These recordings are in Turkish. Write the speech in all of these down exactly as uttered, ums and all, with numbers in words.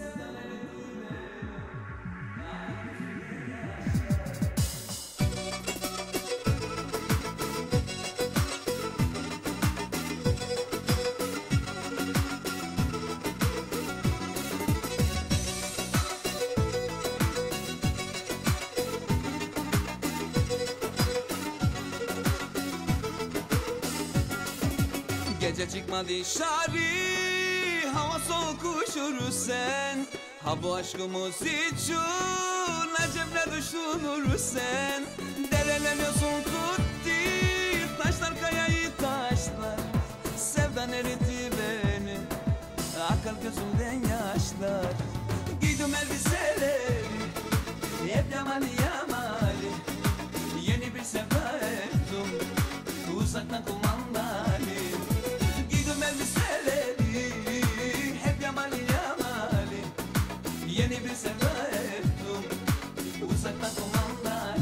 Gece çıkma dışarı, hava soğuk üşür sen. Ha bu aşkımız için acemle düşünür sen. Dereler yosun tuttu, taşlar kayayı taşlar. Sevdan eritti beni, akar gözümden yaşlar. Giydim elbiseleri, hep yamali yamali. Yeni bir sevda ettim, uzaktan kumandalı. Giydim elbiseleri, hep yamali yamali. Yeni bir sevda ettim, uzaktan kumandalı.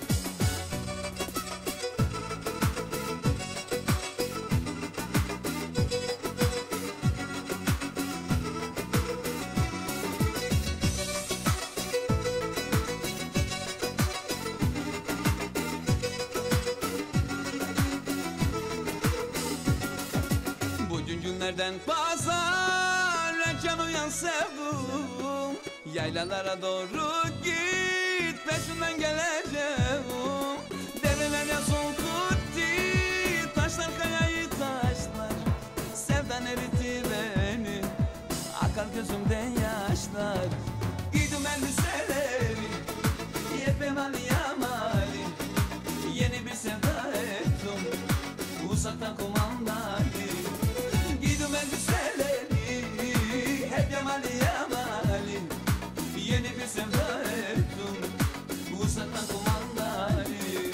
Bugün günlerden pazar, can uyan sevdum. Yaylalara doğru git, peşinden geleceğim. Dereler yason kutti, taşlar kayayı taşlar. Sevdan eritti beni, akar gözümden yaşlar. Giydim elbiseleri, hep yamali yamali. Yeni bir sevda ettim, uzaktan kumandalı. Giydim elbiseleri, hep yamali yamali. Yeni bir sevda ettim, uzaktan kumandalı.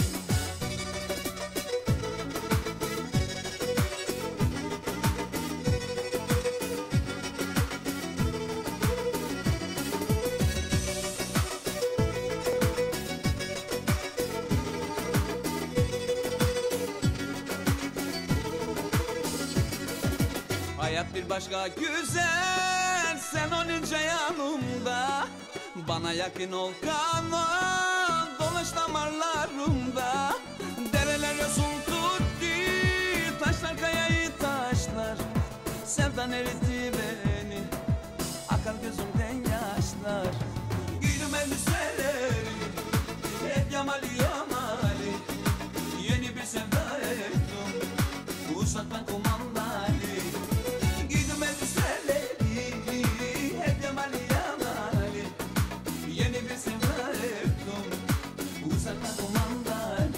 Hayat bir başka güzel, sen olunca yanımda. Bana yakın ol kanal, dolaş damarlarımda. Dereler yosun tuttu, taşlar kayayı taşlar. Sevdan eritti beni, akar gözümden yaşlar. Giydim elbiseleri, hep yamali yamali. Yeni bir sevda ettim, uzaktan kumandalı. Giydim elbiseleri, hep yamali yamali. Yeni bir sevda ettim, uzaktan kumandalı.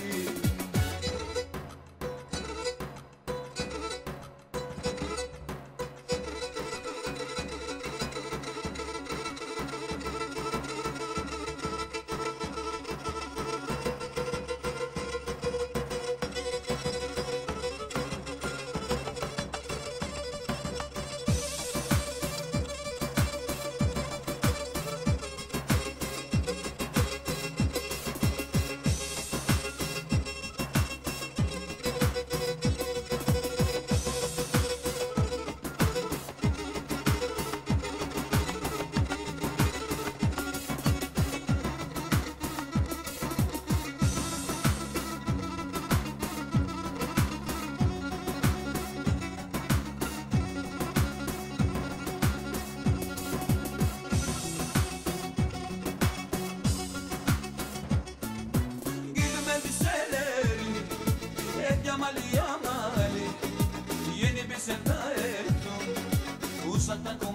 Yamali yamali, yeni bir sevda ettim, uzaktan kum.